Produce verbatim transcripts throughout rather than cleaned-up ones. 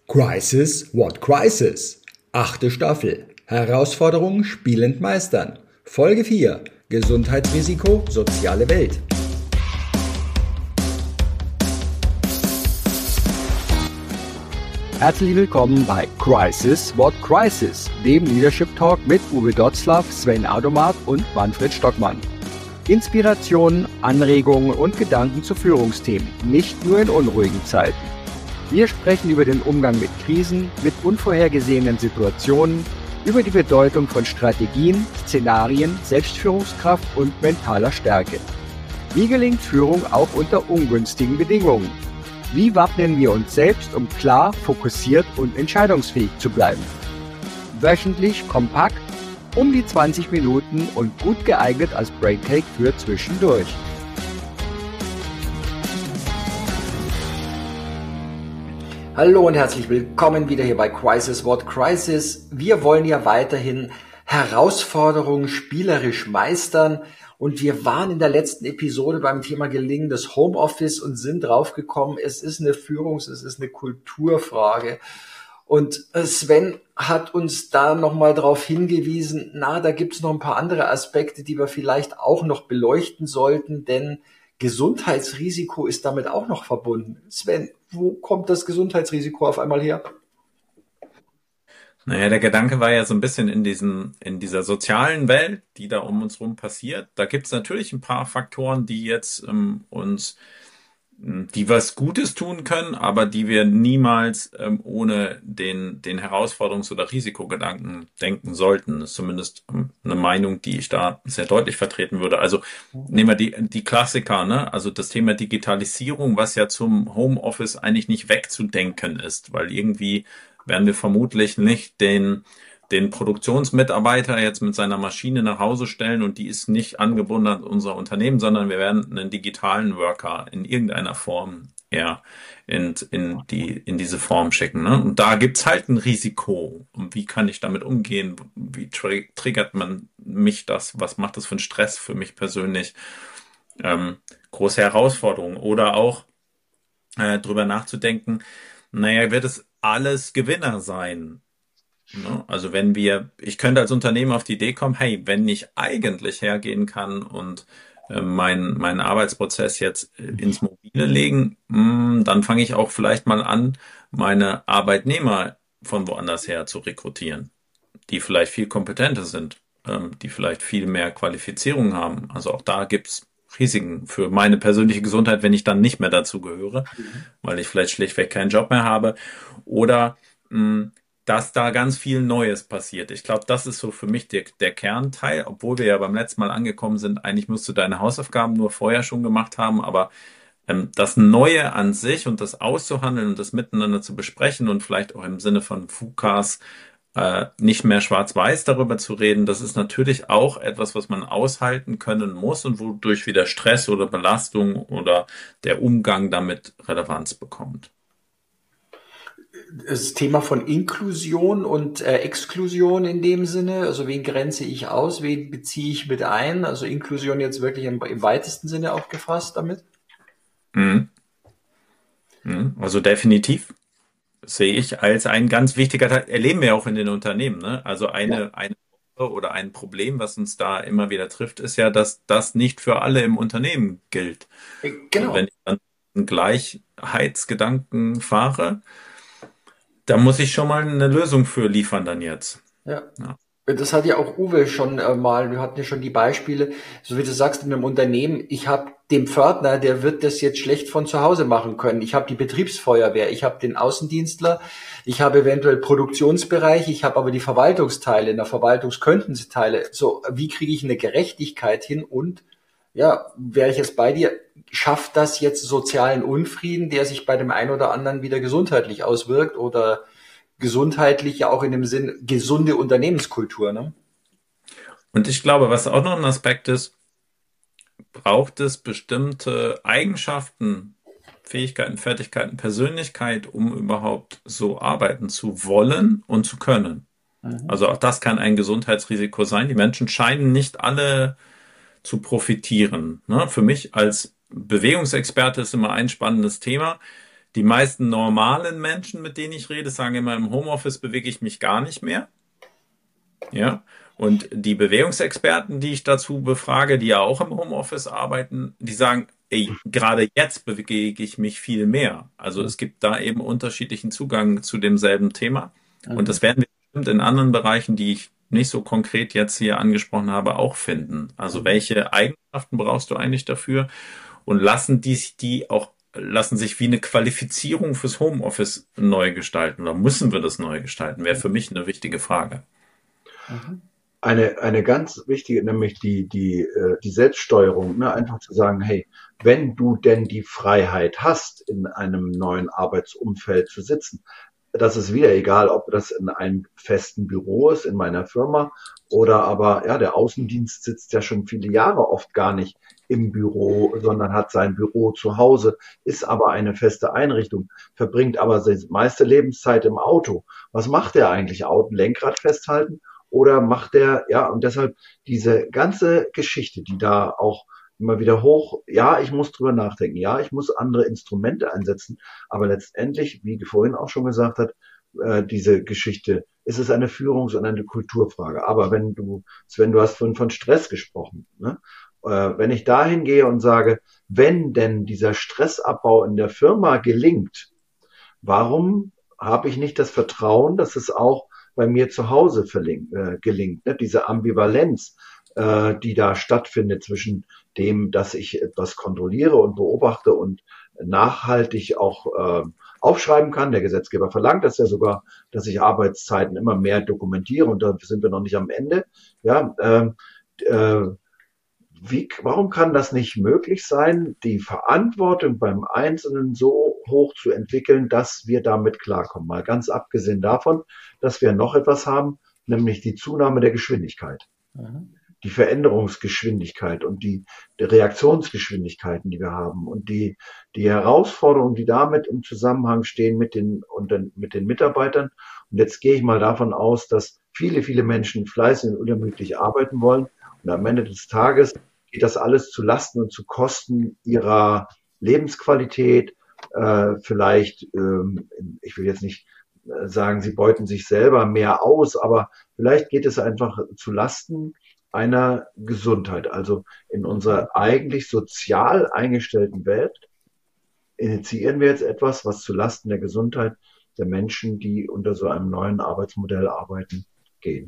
Crisis, what crisis? Achte Staffel. Herausforderungen spielend meistern. Folge vier. Gesundheitsrisiko, soziale Welt. Herzlich willkommen bei Crisis, what crisis? Dem Leadership Talk mit Uwe Dotzlaff, Sven Audomat und Manfred Stockmann. Inspirationen, Anregungen und Gedanken zu Führungsthemen, nicht nur in unruhigen Zeiten. Wir sprechen über den Umgang mit Krisen, mit unvorhergesehenen Situationen, über die Bedeutung von Strategien, Szenarien, Selbstführungskraft und mentaler Stärke. Wie gelingt Führung auch unter ungünstigen Bedingungen? Wie wappnen wir uns selbst, um klar, fokussiert und entscheidungsfähig zu bleiben? Wöchentlich kompakt, um die zwanzig Minuten und gut geeignet als Breakcake für zwischendurch. Hallo und herzlich willkommen wieder hier bei Crisis, what crisis? Wir wollen ja weiterhin Herausforderungen spielerisch meistern und wir waren in der letzten Episode beim Thema gelingendes Homeoffice und sind draufgekommen, es ist eine Führungs-, es ist eine Kulturfrage. Und Sven hat uns da nochmal darauf hingewiesen, na, da gibt es noch ein paar andere Aspekte, die wir vielleicht auch noch beleuchten sollten, denn Gesundheitsrisiko ist damit auch noch verbunden. Sven, wo kommt das Gesundheitsrisiko auf einmal her? Naja, der Gedanke war ja so ein bisschen in diesem, in dieser sozialen Welt, die da um uns rum passiert. Da gibt es natürlich ein paar Faktoren, die jetzt ähm, uns die was Gutes tun können, aber die wir niemals ähm, ohne den, den Herausforderungs- oder Risikogedanken denken sollten. Das ist zumindest ähm, eine Meinung, die ich da sehr deutlich vertreten würde. Also nehmen wir die, die Klassiker, ne? Also das Thema Digitalisierung, was ja zum Homeoffice eigentlich nicht wegzudenken ist, weil irgendwie werden wir vermutlich nicht den den Produktionsmitarbeiter jetzt mit seiner Maschine nach Hause stellen und die ist nicht angebunden an unser Unternehmen, sondern wir werden einen digitalen Worker in irgendeiner Form eher in, in, die, in diese Form schicken. Ne? Und da gibt's halt ein Risiko. Und wie kann ich damit umgehen? Wie tri- triggert man mich das? Was macht das für einen Stress für mich persönlich? Ähm, große Herausforderung. Oder auch äh, drüber nachzudenken, naja, wird es alles Gewinner sein? Also wenn wir, ich könnte als Unternehmen auf die Idee kommen, hey, wenn ich eigentlich hergehen kann und äh, meinen meinen Arbeitsprozess jetzt äh, ins Mobile legen, mh, dann fange ich auch vielleicht mal an, meine Arbeitnehmer von woanders her zu rekrutieren, die vielleicht viel kompetenter sind, ähm, die vielleicht viel mehr Qualifizierung haben. Also auch da gibt's Risiken für meine persönliche Gesundheit, wenn ich dann nicht mehr dazu gehöre, weil ich vielleicht schlichtweg keinen Job mehr habe. Oder mh, dass da ganz viel Neues passiert. Ich glaube, das ist so für mich der, der Kernteil, obwohl wir ja beim letzten Mal angekommen sind, eigentlich musst du deine Hausaufgaben nur vorher schon gemacht haben, aber ähm, das Neue an sich und das auszuhandeln und das miteinander zu besprechen und vielleicht auch im Sinne von FUKAs äh, nicht mehr schwarz-weiß darüber zu reden, das ist natürlich auch etwas, was man aushalten können muss und wodurch wieder Stress oder Belastung oder der Umgang damit Relevanz bekommt. Das Thema von Inklusion und äh, Exklusion in dem Sinne, also wen grenze ich aus, wen beziehe ich mit ein, also Inklusion jetzt wirklich im, im weitesten Sinne auch gefasst damit? Mhm. Mhm. Also definitiv sehe ich als ein ganz wichtiger Teil, erleben wir auch in den Unternehmen, ne? Also eine, Ja. eine Sache oder ein Problem, was uns da immer wieder trifft, ist ja, dass das nicht für alle im Unternehmen gilt. Äh, Und wenn Genau. ich dann einen Gleichheitsgedanken fahre, da muss ich schon mal eine Lösung für liefern dann jetzt. Ja. Ja. Das hat ja auch Uwe schon äh, mal, wir hatten ja schon die Beispiele, so wie du sagst, in einem Unternehmen, ich habe den Pförtner, der wird das jetzt schlecht von zu Hause machen können. Ich habe die Betriebsfeuerwehr, ich habe den Außendienstler, ich habe eventuell Produktionsbereich, ich habe aber die Verwaltungsteile, in der Verwaltung könnten sie Teile. So, wie kriege ich eine Gerechtigkeit hin und, ja, wäre ich jetzt bei dir, schafft das jetzt sozialen Unfrieden, der sich bei dem einen oder anderen wieder gesundheitlich auswirkt oder gesundheitlich ja auch in dem Sinn gesunde Unternehmenskultur, ne? Und ich glaube, was auch noch ein Aspekt ist, braucht es bestimmte Eigenschaften, Fähigkeiten, Fertigkeiten, Persönlichkeit, um überhaupt so arbeiten zu wollen und zu können. Mhm. Also auch das kann ein Gesundheitsrisiko sein. Die Menschen scheinen nicht alle zu profitieren. Ne? Für mich als Bewegungsexperte ist immer ein spannendes Thema. Die meisten normalen Menschen, mit denen ich rede, sagen immer, im Homeoffice bewege ich mich gar nicht mehr. Ja. Und die Bewegungsexperten, die ich dazu befrage, die ja auch im Homeoffice arbeiten, die sagen, ey, gerade jetzt bewege ich mich viel mehr. Also es gibt da eben unterschiedlichen Zugang zu demselben Thema. Und das werden wir bestimmt in anderen Bereichen, die ich nicht so konkret jetzt hier angesprochen habe, auch finden. Also welche Eigenschaften brauchst du eigentlich dafür? Und lassen die sich die auch, lassen sich wie eine Qualifizierung fürs Homeoffice neu gestalten oder müssen wir das neu gestalten? Wäre für mich eine wichtige Frage. Eine, eine ganz wichtige, nämlich die, die, äh, die Selbststeuerung, ne? Einfach zu sagen, hey, wenn du denn die Freiheit hast, in einem neuen Arbeitsumfeld zu sitzen, das ist wieder egal, ob das in einem festen Büro ist, in meiner Firma, oder aber, ja, der Außendienst sitzt ja schon viele Jahre oft gar nicht im Büro, sondern hat sein Büro zu Hause, ist aber eine feste Einrichtung, verbringt aber seine meiste Lebenszeit im Auto. Was macht er eigentlich? Auto, Lenkrad festhalten? Oder macht er, ja, und deshalb diese ganze Geschichte, die da auch immer wieder hoch, ja, ich muss drüber nachdenken, ja, ich muss andere Instrumente einsetzen, aber letztendlich, wie vorhin auch schon gesagt hat, äh, diese Geschichte, ist es eine Führungs- und eine Kulturfrage. Aber wenn du, Sven, du hast von, von Stress gesprochen, ne? Äh, wenn ich dahin gehe und sage, wenn denn dieser Stressabbau in der Firma gelingt, warum habe ich nicht das Vertrauen, dass es auch bei mir zu Hause verling, äh, gelingt, ne? Diese Ambivalenz, äh, die da stattfindet zwischen dem, dass ich etwas kontrolliere und beobachte und nachhaltig auch äh, aufschreiben kann. Der Gesetzgeber verlangt das ja sogar, dass ich Arbeitszeiten immer mehr dokumentiere und da sind wir noch nicht am Ende. Ja, äh, äh, wie, warum kann das nicht möglich sein, die Verantwortung beim Einzelnen so hoch zu entwickeln, dass wir damit klarkommen? Mal ganz abgesehen davon, dass wir noch etwas haben, nämlich die Zunahme der Geschwindigkeit. Mhm. Die Veränderungsgeschwindigkeit und die, die Reaktionsgeschwindigkeiten, die wir haben und die, die Herausforderungen, die damit im Zusammenhang stehen mit den, und den, mit den Mitarbeitern. Und jetzt gehe ich mal davon aus, dass viele, viele Menschen fleißig und unermüdlich arbeiten wollen. Und am Ende des Tages geht das alles zu Lasten und zu Kosten ihrer Lebensqualität. Äh, vielleicht, ähm, ich will jetzt nicht sagen, sie beuten sich selber mehr aus, aber vielleicht geht es einfach zu Lasten einer Gesundheit. Also in unserer eigentlich sozial eingestellten Welt initiieren wir jetzt etwas, was zu Lasten der Gesundheit der Menschen, die unter so einem neuen Arbeitsmodell arbeiten, gehen.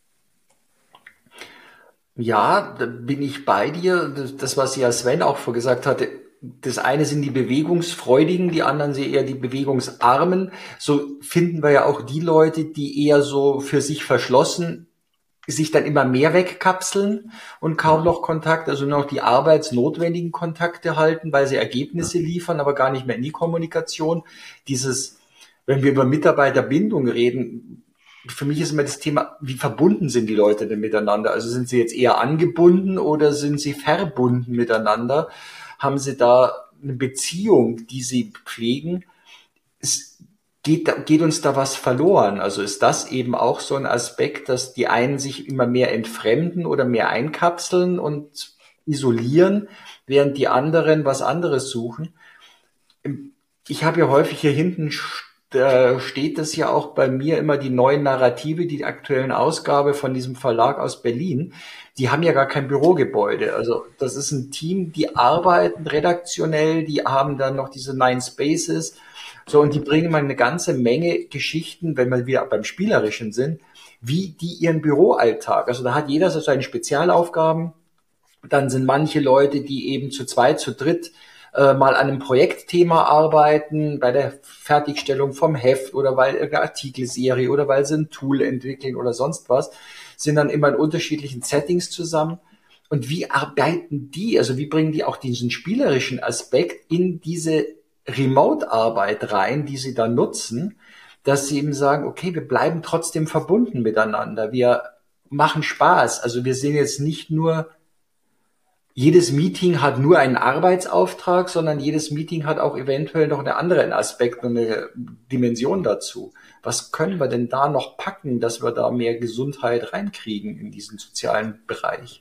Ja, da bin ich bei dir. Das, was ja Sven auch vorgesagt hatte, das eine sind die Bewegungsfreudigen, die anderen sind eher die Bewegungsarmen. So finden wir ja auch die Leute, die eher so für sich verschlossen sich dann immer mehr wegkapseln und kaum noch Kontakt, also nur noch die arbeitsnotwendigen Kontakte halten, weil sie Ergebnisse liefern, aber gar nicht mehr in die Kommunikation. Dieses, wenn wir über Mitarbeiterbindung reden, für mich ist immer das Thema, wie verbunden sind die Leute denn miteinander? Also sind sie jetzt eher angebunden oder sind sie verbunden miteinander? Haben sie da eine Beziehung, die sie pflegen? Es geht, geht uns da was verloren? Also ist das eben auch so ein Aspekt, dass die einen sich immer mehr entfremden oder mehr einkapseln und isolieren, während die anderen was anderes suchen? Ich habe ja häufig hier hinten da steht das ja auch bei mir immer, die neuen Narrative, die aktuellen Ausgabe von diesem Verlag aus Berlin, die haben ja gar kein Bürogebäude. Also das ist ein Team, die arbeiten redaktionell, die haben dann noch diese Nine Spaces, so, und die bringen mal eine ganze Menge Geschichten, wenn wir wieder beim Spielerischen sind, wie die ihren Büroalltag. Also da hat jeder so seine Spezialaufgaben. Dann sind manche Leute, die eben zu zweit, zu dritt mal an einem Projektthema arbeiten, bei der Fertigstellung vom Heft oder weil irgendeine Artikelserie oder weil sie ein Tool entwickeln oder sonst was, sind dann immer in unterschiedlichen Settings zusammen. Und wie arbeiten die, also wie bringen die auch diesen spielerischen Aspekt in diese Remote-Arbeit rein, die sie da nutzen, dass sie eben sagen, okay, wir bleiben trotzdem verbunden miteinander, wir machen Spaß. Also wir sehen jetzt nicht nur, jedes Meeting hat nur einen Arbeitsauftrag, sondern jedes Meeting hat auch eventuell noch einen anderen Aspekt und eine Dimension dazu. Was können wir denn da noch packen, dass wir da mehr Gesundheit reinkriegen in diesen sozialen Bereich?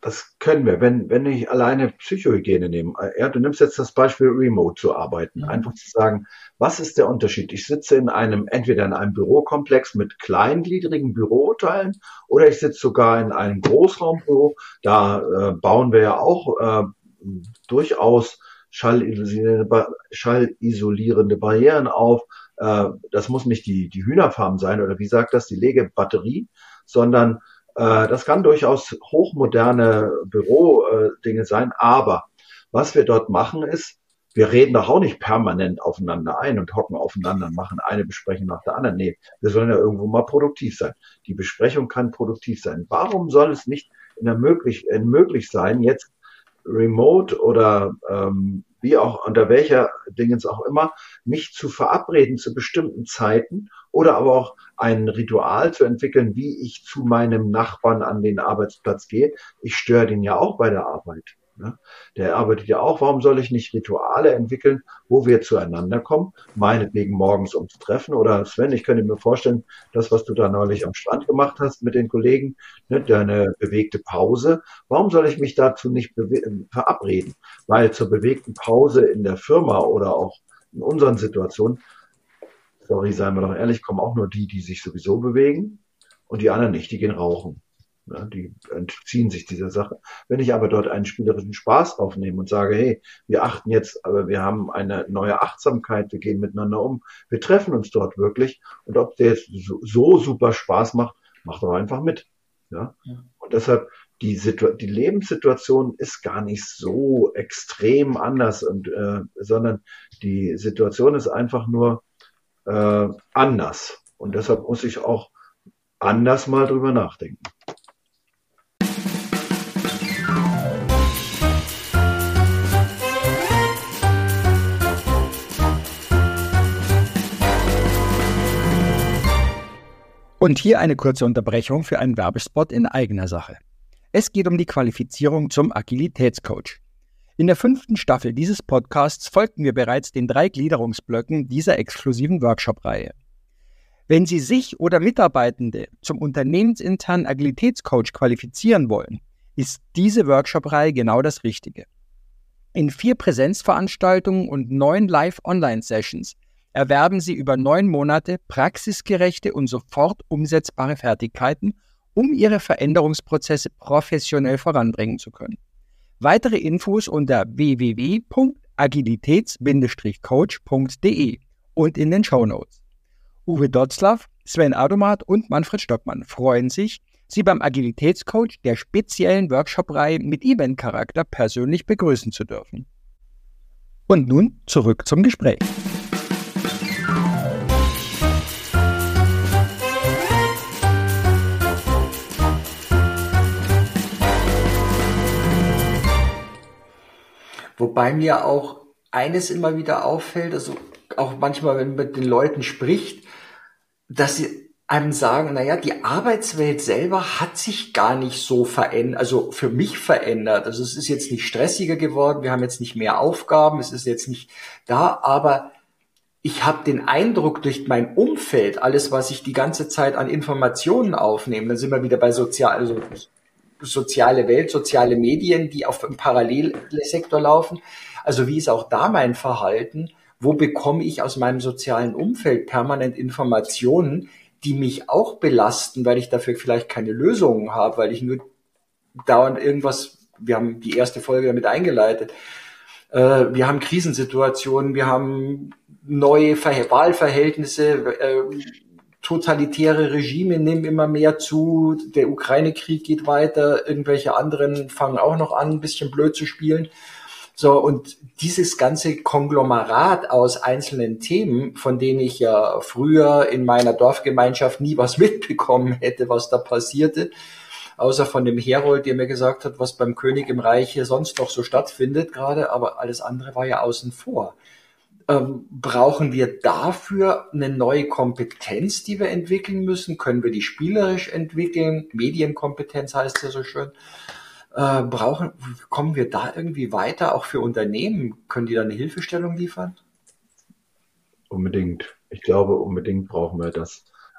das können wir, wenn, wenn ich alleine Psychohygiene nehme. Ja, du nimmst jetzt das Beispiel Remote zu arbeiten. Einfach zu sagen, was ist der Unterschied? Ich sitze in einem, entweder in einem Bürokomplex mit kleingliedrigen Büroteilen oder ich sitze sogar in einem Großraumbüro. Da äh, bauen wir ja auch äh, durchaus schallisolierende, Ba- schallisolierende Barrieren auf. Äh, das muss nicht die, die Hühnerfarm sein oder wie sagt das, die Legebatterie, sondern äh, das kann durchaus hochmoderne Bürodinge sein. Aber was wir dort machen ist, wir reden doch auch nicht permanent aufeinander ein und hocken aufeinander und machen eine Besprechung nach der anderen. Nee, wir sollen ja irgendwo mal produktiv sein. Die Besprechung kann produktiv sein. Warum soll es nicht in der möglich, in möglich sein, jetzt remote oder ähm, wie auch unter welcher Dingens auch immer, mich zu verabreden zu bestimmten Zeiten oder aber auch ein Ritual zu entwickeln, wie ich zu meinem Nachbarn an den Arbeitsplatz gehe. Ich störe den ja auch bei der Arbeit. Ne? Der arbeitet ja auch. Warum soll ich nicht Rituale entwickeln, wo wir zueinander kommen? Meinetwegen morgens ums Treffen. Oder Sven, ich könnte mir vorstellen, das, was du da neulich am Strand gemacht hast mit den Kollegen, ne, deine bewegte Pause. Warum soll ich mich dazu nicht bewe- verabreden? Weil zur bewegten Pause in der Firma oder auch in unseren Situationen, sorry, seien wir doch ehrlich, kommen auch nur die, die sich sowieso bewegen und die anderen nicht, die gehen rauchen. Ja, die entziehen sich dieser Sache. Wenn ich aber dort einen spielerischen Spaß aufnehme und sage, hey, wir achten jetzt, aber wir haben eine neue Achtsamkeit, wir gehen miteinander um, wir treffen uns dort wirklich und ob der jetzt so, so super Spaß macht, macht doch einfach mit. Ja? Und deshalb, die, Situ- die Lebenssituation ist gar nicht so extrem anders, und, äh, sondern die Situation ist einfach nur äh, anders. Und deshalb muss ich auch anders mal drüber nachdenken. Und hier eine kurze Unterbrechung für einen Werbespot in eigener Sache. Es geht um die Qualifizierung zum Agilitätscoach. In der fünften Staffel dieses Podcasts folgten wir bereits den drei Gliederungsblöcken dieser exklusiven Workshop-Reihe. Wenn Sie sich oder Mitarbeitende zum unternehmensinternen Agilitätscoach qualifizieren wollen, ist diese Workshop-Reihe genau das Richtige. In vier Präsenzveranstaltungen und neun Live-Online-Sessions erwerben Sie über neun Monate praxisgerechte und sofort umsetzbare Fertigkeiten, um Ihre Veränderungsprozesse professionell voranbringen zu können. Weitere Infos unter w w w punkt agilitäts coach punkt d e und in den Shownotes. Uwe Dotzlaff, Sven Adomat und Manfred Stockmann freuen sich, Sie beim Agilitätscoach der speziellen Workshop-Reihe mit Event-Charakter persönlich begrüßen zu dürfen. Und nun zurück zum Gespräch. Wobei mir auch eines immer wieder auffällt, also auch manchmal, wenn man mit den Leuten spricht, dass sie einem sagen, naja, die Arbeitswelt selber hat sich gar nicht so verändert, also für mich verändert. Also es ist jetzt nicht stressiger geworden, wir haben jetzt nicht mehr Aufgaben, es ist jetzt nicht da, aber ich habe den Eindruck durch mein Umfeld, alles, was ich die ganze Zeit an Informationen aufnehme, dann sind wir wieder bei sozial, also soziale Welt, soziale Medien, die auf dem Parallelsektor laufen. Also wie ist auch da mein Verhalten? Wo bekomme ich aus meinem sozialen Umfeld permanent Informationen, die mich auch belasten, weil ich dafür vielleicht keine Lösungen habe, weil ich nur dauernd irgendwas, wir haben die erste Folge damit eingeleitet, äh, wir haben Krisensituationen, wir haben neue Ver- Wahlverhältnisse, äh, totalitäre Regime nehmen immer mehr zu, der Ukraine-Krieg geht weiter, irgendwelche anderen fangen auch noch an, ein bisschen blöd zu spielen. So, und dieses ganze Konglomerat aus einzelnen Themen, von denen ich ja früher in meiner Dorfgemeinschaft nie was mitbekommen hätte, was da passierte, außer von dem Herold, der mir gesagt hat, was beim König im Reich hier sonst noch so stattfindet gerade, aber alles andere war ja außen vor. Ähm, brauchen wir dafür eine neue Kompetenz, die wir entwickeln müssen? Können wir die spielerisch entwickeln? Medienkompetenz heißt ja so schön. Äh, brauchen, kommen wir da irgendwie weiter, auch für Unternehmen? Können die da eine Hilfestellung liefern? Unbedingt. Ich glaube, unbedingt brauchen wir das.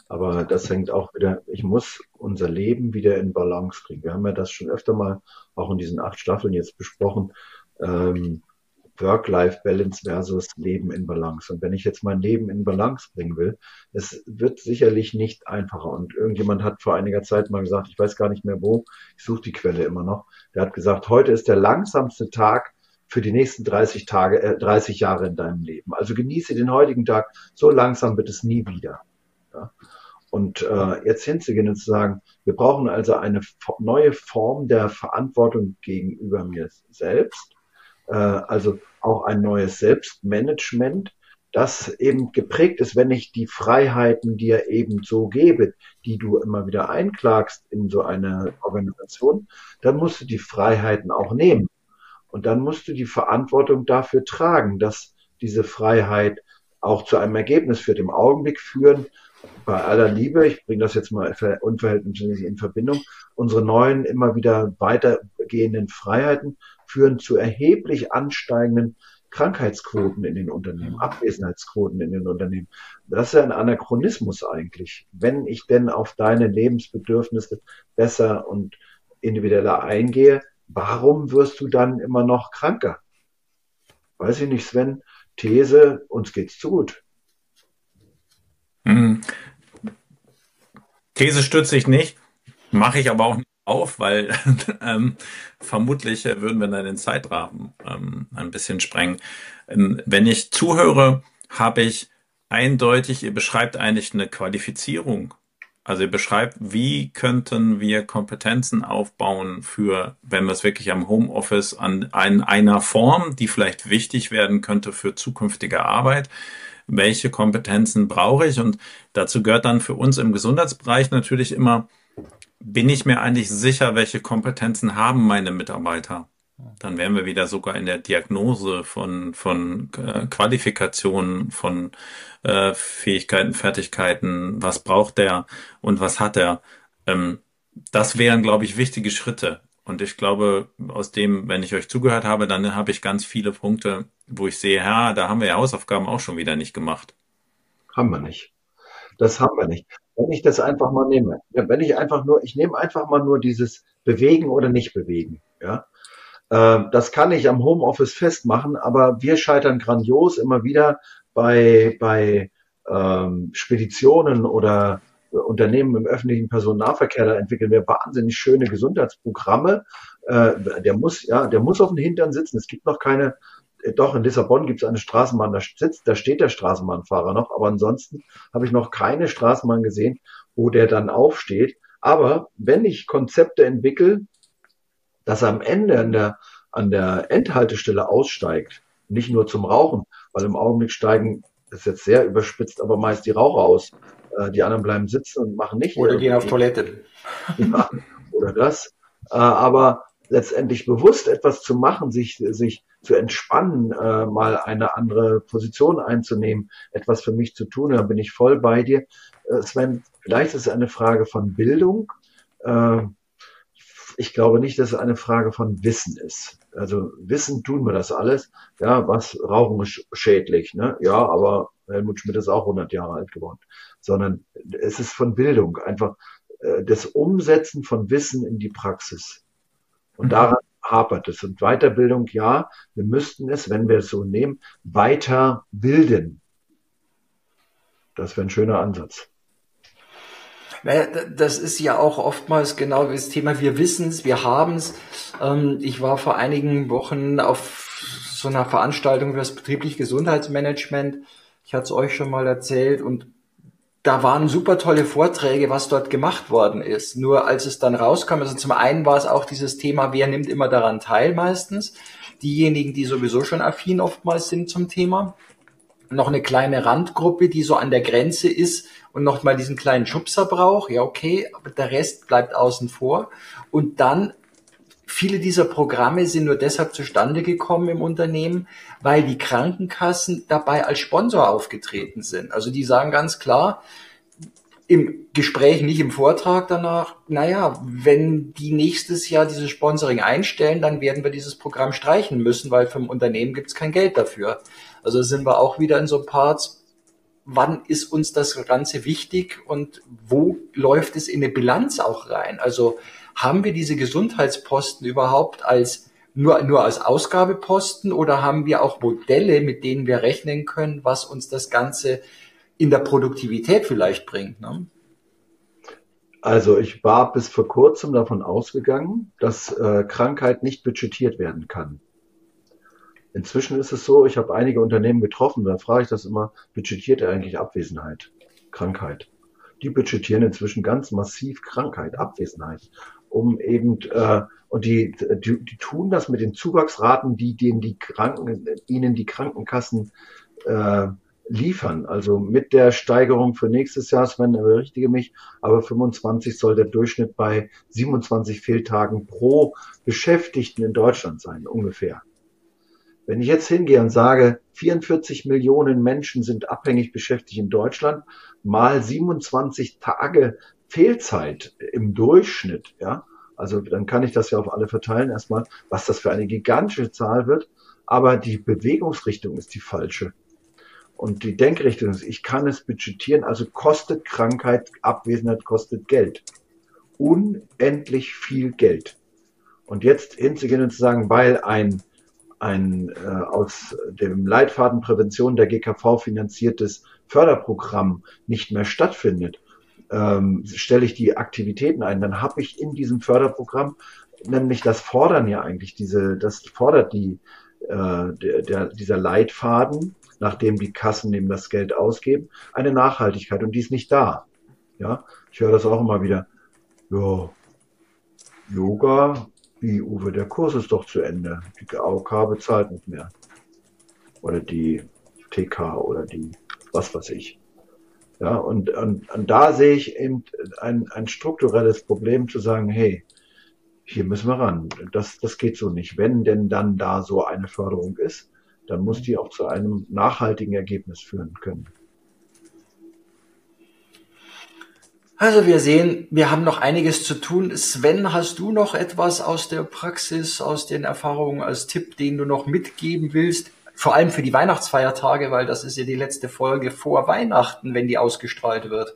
Aber das hängt auch wieder, ich muss unser Leben wieder in Balance kriegen. Wir haben ja das schon öfter mal auch in diesen acht Staffeln jetzt besprochen. Ähm, Work-Life-Balance versus Leben in Balance. Und wenn ich jetzt mein Leben in Balance bringen will, es wird sicherlich nicht einfacher. Und irgendjemand hat vor einiger Zeit mal gesagt, ich weiß gar nicht mehr wo, ich suche die Quelle immer noch, der hat gesagt, heute ist der langsamste Tag für die nächsten dreißig Tage, äh, dreißig Jahre in deinem Leben. Also genieße den heutigen Tag, so langsam wird es nie wieder. Ja? Und äh, jetzt hinzugehen und zu sagen, wir brauchen also eine neue Form der Verantwortung gegenüber mir selbst, also auch ein neues Selbstmanagement, das eben geprägt ist, wenn ich die Freiheiten dir eben so gebe, die du immer wieder einklagst in so eine Organisation, dann musst du die Freiheiten auch nehmen. Und dann musst du die Verantwortung dafür tragen, dass diese Freiheit auch zu einem Ergebnis führt. Im Augenblick führen, bei aller Liebe, ich bringe das jetzt mal unverhältnismäßig in Verbindung, unsere neuen, immer wieder weitergehenden Freiheiten führen zu erheblich ansteigenden Krankheitsquoten in den Unternehmen, Abwesenheitsquoten in den Unternehmen. Das ist ja ein Anachronismus eigentlich. Wenn ich denn auf deine Lebensbedürfnisse besser und individueller eingehe, warum wirst du dann immer noch kranker? Weiß ich nicht, Sven. These, uns geht's zu gut. Hm. These stütze ich nicht, mache ich aber auch nicht auf, weil ähm, vermutlich würden wir dann den Zeitrahmen ähm, ein bisschen sprengen. Ähm, wenn ich zuhöre, habe ich eindeutig, ihr beschreibt eigentlich eine Qualifizierung. Also ihr beschreibt, wie könnten wir Kompetenzen aufbauen für, wenn wir es wirklich am Homeoffice an, an einer Form, die vielleicht wichtig werden könnte für zukünftige Arbeit. Welche Kompetenzen brauche ich? Und dazu gehört dann für uns im Gesundheitsbereich natürlich immer, bin ich mir eigentlich sicher, welche Kompetenzen haben meine Mitarbeiter? Dann wären wir wieder sogar in der Diagnose von, von äh, Qualifikationen, von äh, Fähigkeiten, Fertigkeiten, was braucht der und was hat er. Ähm, das wären, glaube ich, wichtige Schritte. Und ich glaube, aus dem, wenn ich euch zugehört habe, dann habe ich ganz viele Punkte, wo ich sehe, ja, da haben wir ja Hausaufgaben auch schon wieder nicht gemacht. Haben wir nicht. Das haben wir nicht. Wenn ich das einfach mal nehme, wenn ich einfach nur, ich nehme einfach mal nur dieses Bewegen oder nicht bewegen, ja. Äh, das kann ich am Homeoffice festmachen, aber wir scheitern grandios immer wieder bei, bei ähm, Speditionen oder Unternehmen im öffentlichen Personennahverkehr. Da entwickeln wir wahnsinnig schöne Gesundheitsprogramme. Äh, der muss, ja, der muss auf den Hintern sitzen. Es gibt noch keine, doch, in Lissabon gibt es eine Straßenbahn, da sitzt, da steht der Straßenbahnfahrer noch, aber ansonsten habe ich noch keine Straßenbahn gesehen, wo der dann aufsteht. Aber wenn ich Konzepte entwickle, dass er am Ende an der, an der Endhaltestelle aussteigt, nicht nur zum Rauchen, weil im Augenblick steigen, das ist jetzt sehr überspitzt, aber meist die Raucher aus. Äh, die anderen bleiben sitzen und machen nicht. Oder gehen auf Toilette. Ja, oder das. Äh, aber letztendlich bewusst etwas zu machen, sich, sich zu entspannen, äh, mal eine andere Position einzunehmen, etwas für mich zu tun, dann bin ich voll bei dir. Äh, Sven, vielleicht ist es eine Frage von Bildung. Äh, ich glaube nicht, dass es eine Frage von Wissen ist. Also Wissen tun wir das alles. Ja, was Rauchen ist schädlich, ne? Ja, aber Helmut Schmidt ist auch hundert Jahre alt geworden. Sondern es ist von Bildung, einfach äh, das Umsetzen von Wissen in die Praxis. Und daran hapert es. Und Weiterbildung, ja, wir müssten es, wenn wir es so nehmen, weiter bilden. Das wäre ein schöner Ansatz. Naja, das ist ja auch oftmals genau das Thema, wir wissen es, wir haben es. Ich war vor einigen Wochen auf so einer Veranstaltung für das betriebliche Gesundheitsmanagement. Ich hatte es euch schon mal erzählt und da waren super tolle Vorträge, was dort gemacht worden ist. Nur als es dann rauskam, also zum einen war es auch dieses Thema, wer nimmt immer daran teil meistens. Diejenigen, die sowieso schon affin oftmals sind zum Thema. Noch eine kleine Randgruppe, die so an der Grenze ist und noch mal diesen kleinen Schubser braucht. Ja, okay, aber der Rest bleibt außen vor. Und dann, viele dieser Programme sind nur deshalb zustande gekommen im Unternehmen, weil die Krankenkassen dabei als Sponsor aufgetreten sind. Also die sagen ganz klar, im Gespräch, nicht im Vortrag danach, naja, wenn die nächstes Jahr dieses Sponsoring einstellen, dann werden wir dieses Programm streichen müssen, weil vom Unternehmen gibt es kein Geld dafür. Also sind wir auch wieder in so Parts, wann ist uns das Ganze wichtig und wo läuft es in eine Bilanz auch rein? Also haben wir diese Gesundheitsposten überhaupt als nur, nur als Ausgabeposten oder haben wir auch Modelle, mit denen wir rechnen können, was uns das Ganze in der Produktivität vielleicht bringt, ne? Also ich war bis vor kurzem davon ausgegangen, dass äh, Krankheit nicht budgetiert werden kann. Inzwischen ist es so, ich habe einige Unternehmen getroffen, da frage ich das immer, budgetiert ihr eigentlich Abwesenheit, Krankheit? Die budgetieren inzwischen ganz massiv Krankheit, Abwesenheit, um eben, äh, und die, die, die tun das mit den Zuwachsraten, die denen die Kranken, ihnen die Krankenkassen äh, liefern. Also mit der Steigerung für nächstes Jahr, Sven, berichtige mich, aber fünfundzwanzig soll der Durchschnitt bei siebenundzwanzig Fehltagen pro Beschäftigten in Deutschland sein, ungefähr. Wenn ich jetzt hingehe und sage, vierundvierzig Millionen Menschen sind abhängig beschäftigt in Deutschland, mal siebenundzwanzig Tage Fehlzeit im Durchschnitt, ja, also dann kann ich das ja auf alle verteilen erstmal, was das für eine gigantische Zahl wird, aber die Bewegungsrichtung ist die falsche. Und die Denkrichtung ist, ich kann es budgetieren, also kostet Krankheit, Abwesenheit kostet Geld. Unendlich viel Geld. Und jetzt hinzugehen und zu sagen, weil ein, ein äh, aus dem Leitfaden Prävention der G K V finanziertes Förderprogramm nicht mehr stattfindet, ähm, stelle ich die Aktivitäten ein, dann habe ich in diesem Förderprogramm, nämlich das fordern ja eigentlich, diese, das fordert die, äh, der, der, dieser Leitfaden, nachdem die Kassen eben das Geld ausgeben, eine Nachhaltigkeit, und die ist nicht da. Ja, ich höre das auch immer wieder. Ja, Yoga, wie Uwe, der Kurs ist doch zu Ende. Die A O K bezahlt nicht mehr. Oder die T K oder die, was weiß ich. Ja, und, und, und da sehe ich eben ein, ein strukturelles Problem zu sagen, hey, hier müssen wir ran. Das, das geht so nicht. Wenn denn dann da so eine Förderung ist, dann muss die auch zu einem nachhaltigen Ergebnis führen können. Also wir sehen, wir haben noch einiges zu tun. Sven, hast du noch etwas aus der Praxis, aus den Erfahrungen als Tipp, den du noch mitgeben willst? Vor allem für die Weihnachtsfeiertage, weil das ist ja die letzte Folge vor Weihnachten, wenn die ausgestrahlt wird.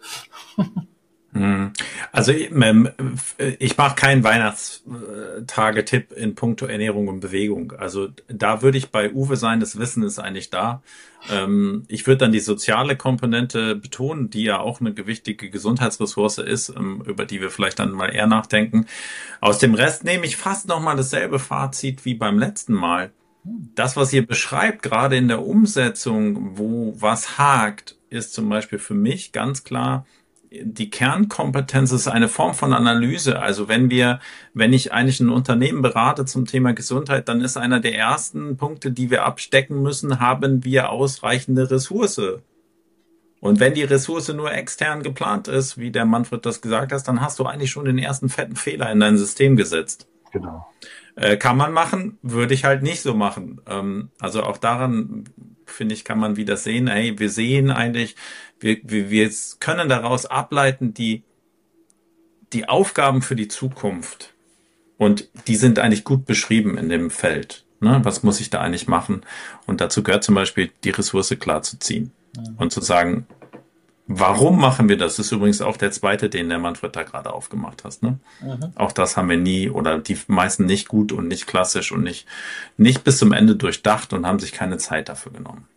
Also ich mache keinen Weihnachtstage-Tipp in puncto Ernährung und Bewegung. Also da würde ich bei Uwe sein, das Wissen ist eigentlich da. Ich würde dann die soziale Komponente betonen, die ja auch eine gewichtige Gesundheitsressource ist, über die wir vielleicht dann mal eher nachdenken. Aus dem Rest nehme ich fast nochmal dasselbe Fazit wie beim letzten Mal. Das, was ihr beschreibt, gerade in der Umsetzung, wo was hakt, ist zum Beispiel für mich ganz klar, die Kernkompetenz ist eine Form von Analyse. Also wenn wir, wenn ich eigentlich ein Unternehmen berate zum Thema Gesundheit, dann ist einer der ersten Punkte, die wir abstecken müssen, haben wir ausreichende Ressource? Und wenn die Ressource nur extern geplant ist, wie der Manfred das gesagt hat, dann hast du eigentlich schon den ersten fetten Fehler in dein System gesetzt. Genau. Äh, kann man machen, würde ich halt nicht so machen. Ähm, also auch daran, finde ich, kann man wieder sehen, hey, wir sehen eigentlich, wir, wir, wir können daraus ableiten, die, die Aufgaben für die Zukunft. Und die sind eigentlich gut beschrieben in dem Feld. Ne? Was muss ich da eigentlich machen? Und dazu gehört zum Beispiel, die Ressource klar zu ziehen. Mhm. Und zu sagen, warum machen wir das? Das ist übrigens auch der zweite, den der Manfred da gerade aufgemacht hast. Ne? Mhm. Auch das haben wir nie oder die meisten nicht gut und nicht klassisch und nicht, nicht bis zum Ende durchdacht und haben sich keine Zeit dafür genommen.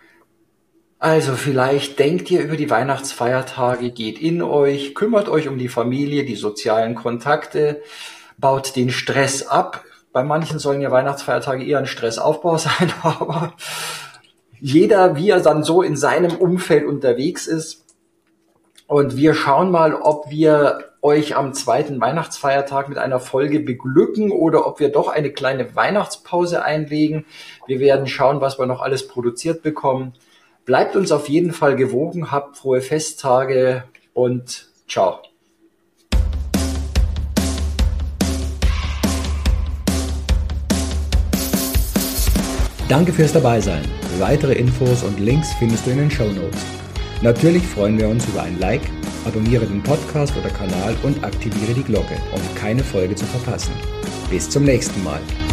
Also vielleicht denkt ihr über die Weihnachtsfeiertage, geht in euch, kümmert euch um die Familie, die sozialen Kontakte, baut den Stress ab. Bei manchen sollen ja Weihnachtsfeiertage eher ein Stressaufbau sein, aber jeder, wie er dann so in seinem Umfeld unterwegs ist. Und wir schauen mal, ob wir euch am zweiten Weihnachtsfeiertag mit einer Folge beglücken oder ob wir doch eine kleine Weihnachtspause einlegen. Wir werden schauen, was wir noch alles produziert bekommen. Bleibt uns auf jeden Fall gewogen, habt frohe Festtage und ciao. Danke fürs Dabeisein. Weitere Infos und Links findest du in den Shownotes. Natürlich freuen wir uns über ein Like, abonniere den Podcast oder Kanal und aktiviere die Glocke, um keine Folge zu verpassen. Bis zum nächsten Mal.